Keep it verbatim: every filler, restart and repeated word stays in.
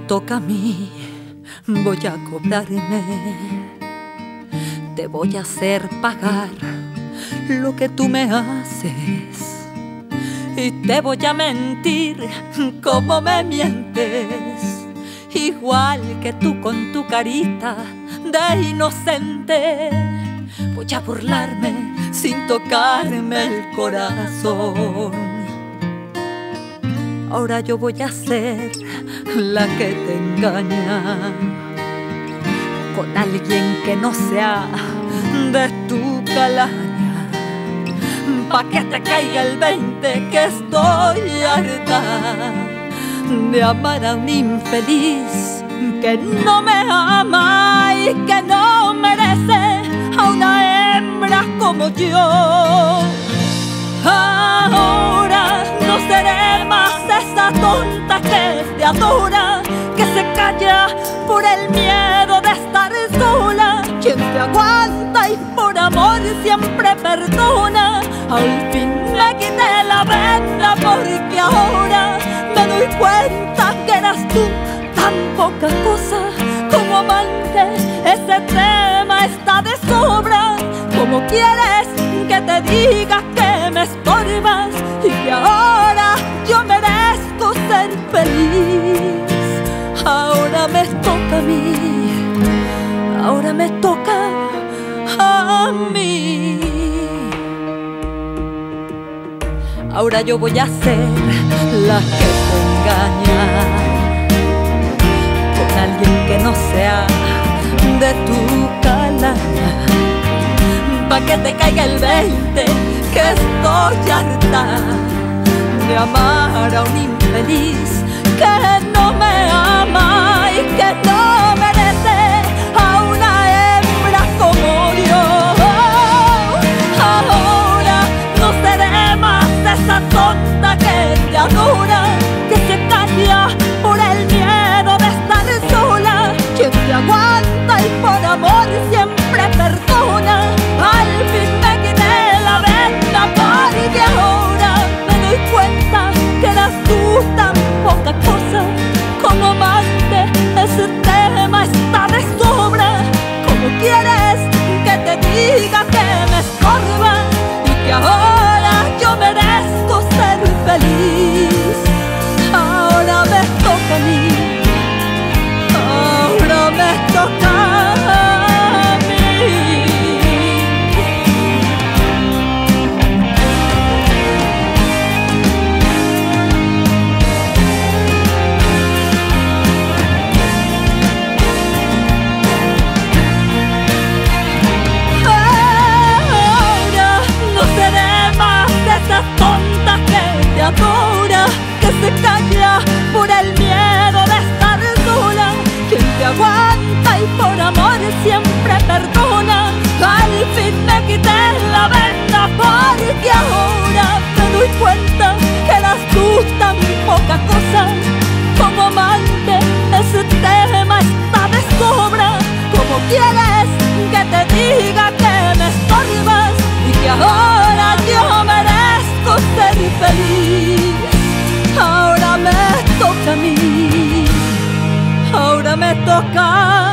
toca a mí, voy a cobrarme. Te voy a hacer pagar lo que tú me haces. Y te voy a mentir como me mientes, igual que tú con tu carita de inocente. Voy a burlarme sin tocarme el corazón. Ahora yo voy a ser la que te engaña con alguien que no sea de tu calaña, pa' que te caiga el veinte que estoy harta de amar a un infeliz que no me ama y que no merece a una hembra como yo. Ahora no seré más esa tonta que te adora, que se calla por el miedo de estar sola, quien te aguanta y por amor siempre perdona. Al fin me quité la venda porque ahora me doy cuenta que eras tú tan poca cosa como amante. Ese tema está de sobra. ¿Cómo quieres que te diga que me estorbas y que ahora yo merezco ser feliz? Ahora me toca a mí, ahora me toca a mí. Ahora yo voy a ser la que te engaña con alguien que no sea de tu calaña, pa' que te caiga el veinte que estoy harta de amar a un infeliz que no me ama y que no merece a una hembra como yo. Ahora no seré más esa tonta que te adora, que se calla por el miedo de estar sola, quien te aguanta y por amor siempre perdona. Al fin me quité la venda porque ahora me doy cuenta que eras tú tan poca cosa como amante. Ese tema está de sobra. ¿Cómo quieres que te diga que me estorbas y que ahora yo merezco ser feliz? Ahora me toca a mí, ahora me toca a mí. Tonta que te adora, que se calla por el miedo de estar sola, quien te aguanta y por amor siempre perdona. Al fin me quité la venda porque ahora me doy cuenta que eras tú tan poca cosa como amante. Ese tema está de sobra. ¿Cómo quieres que te diga que me estorbas y que ahora yo merezco ser feliz? Ahora me toca a mí, ahora me toca